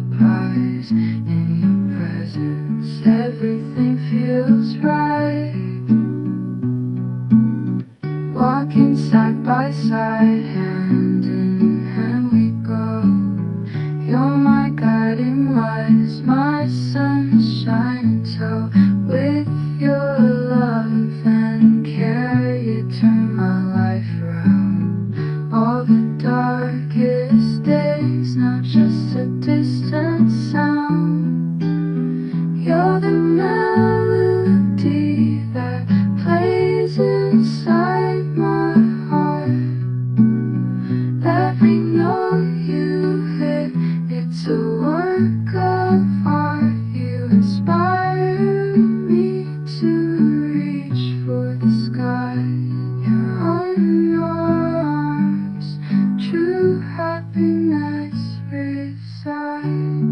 surprise. In your presence, everything feels right. Walking side by side, hand in hand we go. You're my guiding light, my sunshine. So with your love and care, you turn my life around. All the darkest days, not just a distant sound. You're the melody that plays inside my heart. Every note you hit, it's a work of art. You inspire me to reach for the sky. You're on your arms, true happiness resides.